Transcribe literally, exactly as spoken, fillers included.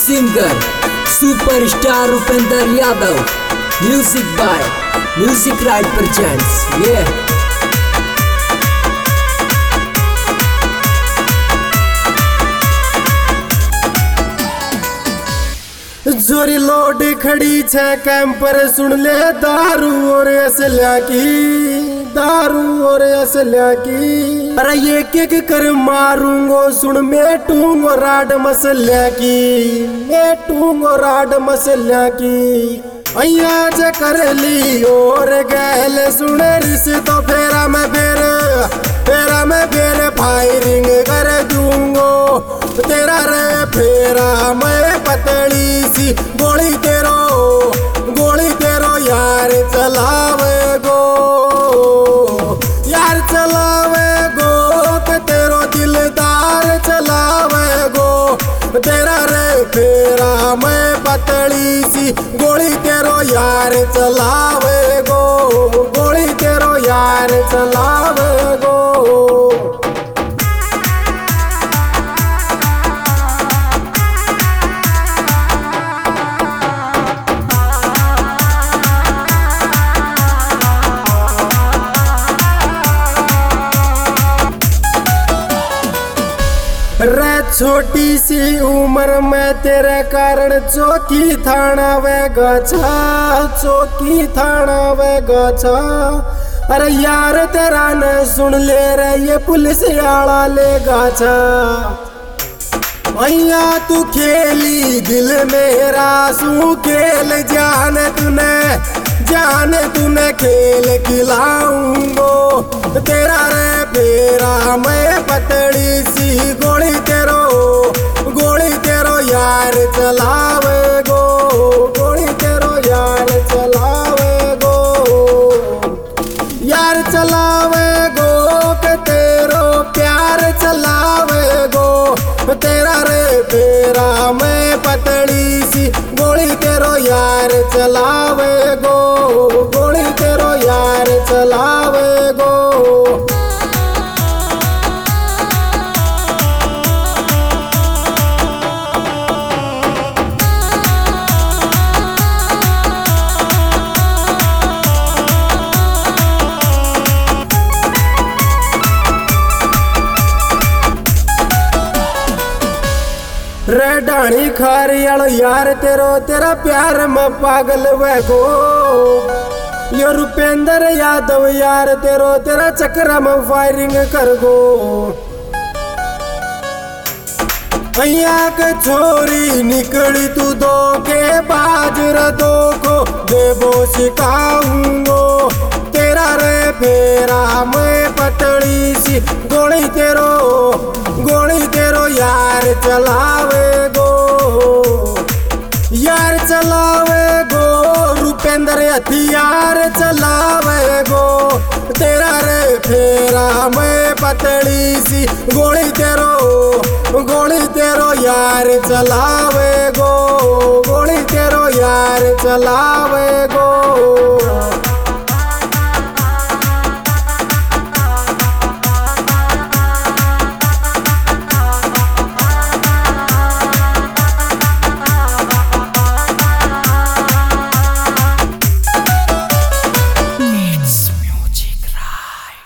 Singer superstar Upendra Yadav, music by music right presents. ये जोरी load खड़ी छे कैंप पर, सुन ले दारू और असल्या की, दारू और असल्या की। अरे ये के कर मारूंगो, सुन मेटूंगो राड मसल्या की, मेटूंगो राड मसल्या की। अया ज कर ली और गैल सुन रिस तो फेरा में फेर, फेरा में फेर फायरिंग कर दूंगो तेरा रे फेरा मैं पतली सी गोली तेरो, गोली तेरो यार चलावे गो, यार चलावे गो के तेरो दिलदार चलावे गो तेरा रे फेरा मैं पतली सी गोली तेरो यार चलावे गो, गोली तेरो यार चलावे गो। रे छोटी सी उम्र में तेरे कारण चौकी थाना वे गछा, चौकी थाना वे गछा। अरे यार तेरा न सुन ले रे ये पुलिस आला ले गछा। भैया तू खेली दिल मेरा सू खेल जान तूने, जान तूने खेल खिलाऊंगो तेरा रे फेरा मैं पतली सी गोली तेरो, गोली तेरो यार चलावे गो, गोली तेरो यार चलावे गो, यार चलावे गो के तेरो प्यार चलावे गो तेरा रे फेरा मैं पतली सी गोली तेरो यार चलावे गो, गोली तेरो यार चलावे गो। रे डाणी खारियालो यार तेरो तेरा प्यार में पागल वे गो, यो रुपेंद्र यादव यार तेरो तेरा चक्र में फायरिंग कर गो। भैया के छोरी निकली तू दो के बाजर दो को देवो सिखाऊंगो तेरा रे फेरा मैं पतली सी गोली तेरो, गोली तेरो यार चलावे गो, यार चलावे गो रुपेंद्र हथियार चलावे गो तेरा रे फेरा मैं पतली सी गोली तेरो, गोली तेरो यार चलावे गो, गोली तेरो यार चलावे गो।